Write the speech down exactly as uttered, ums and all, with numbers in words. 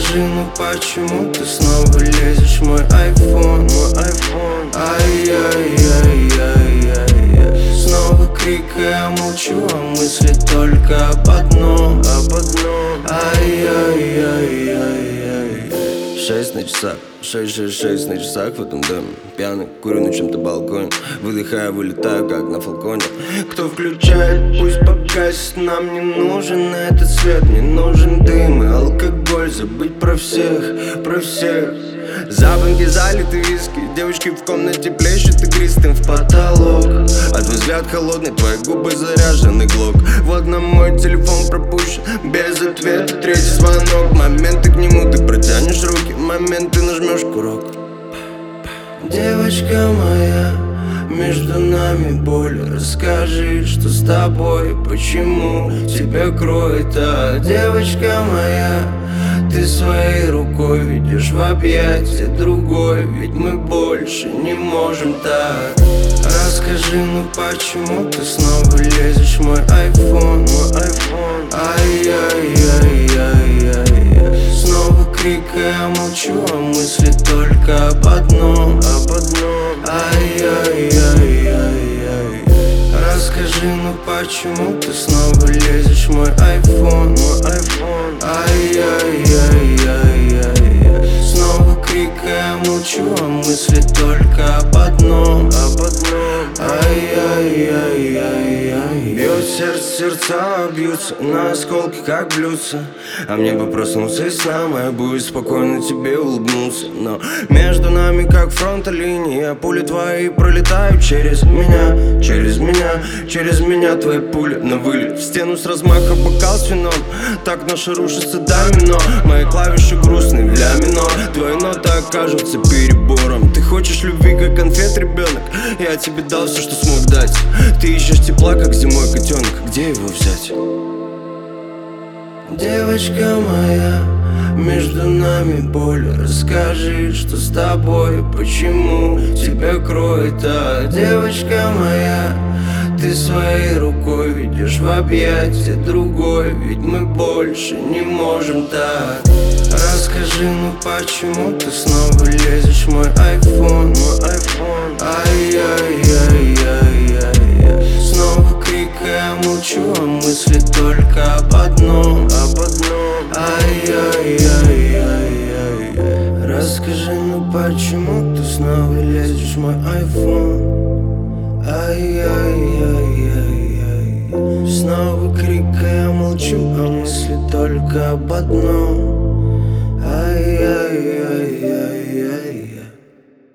Расскажи, ну почему ты снова лезешь в мой айфон? Мой айфон. Ай-яй-яй-яй-яй. Снова крик, и я молчу, а мысли только об одном. Об одном. Ай-яй-яй-яй-яй. Шесть на часах, шесть, шесть, шесть на часах в этом доме. Пьяный, курю на чем-то балконе. Выдыхаю, вылетаю, как на фалконе. Кто включает, пусть погасит. Нам не нужен этот свет, не нужен дым и алкоголь. Забыть про всех, про всех. Запонки залиты виски, девочки в комнате плещут игристым в потолок. А твой взгляд холодный, твои губы заряжены глок. Вот на мой телефон пропущен, без ответа третий звонок. Момент ты к нему, ты протянешь руки, момент ты нажмешь курок. Девочка моя, между нами боль. Расскажи, что с тобой, почему тебя кроет. А девочка моя, ты своей рукой ведешь в объятия другой. Ведь мы больше не можем так. Расскажи, ну почему ты снова лезешь в мой айфон? Мой айфон. Ай-яй-яй-яй-яй. Снова крик, и я молчу, а мысли только об одном. Об одном. Ай-яй-яй-яй-яй. Расскажи, ну почему ты снова лезешь в мой айфон? Мой айфон. Ай-яй-яй-яй-яй. Снова крик, и я молчу, а мысли только об одном. Об одном. Ай-яй-яй-яй-яй. Бьет сердце, сердца бьются на осколки, как блюдца. А мне бы проснуться из сна, моя будет спокойно тебе улыбнуться. Но между нами как фронта линия, пули твои пролетают через меня. Через меня, через меня твои пули на вылет. В стену с размаха бокал с вином. Так наша рушится домино. Мои клавиши грустные в ля минор. Твои ноты окажутся перебором. Ты хочешь любви, как конфет, ребенок. Я тебе дал все, что смог дать. Ты ищешь тепла, как зимой котенок. Где его взять? Девочка моя, между нами боль. Расскажи, что с тобой, почему тебя кроет. А девочка моя, ты своей рукой ведешь в объятия другой. Ведь мы больше не можем так. Расскажи, ну почему ты снова лезешь в мой айфон? Мой айфон. Ай-яй-яй-яй-яй. Снова крик, и я молчу, а мысли только об одном. Об одном. Ай-яй-яй-яй-яй. Расскажи, ну почему ты снова лезешь в мой айфон? Ай-яй-яй-яй-яй. Снова крик, и я молчу, а мысли только об одном. Ай-яй-яй-яй-яй.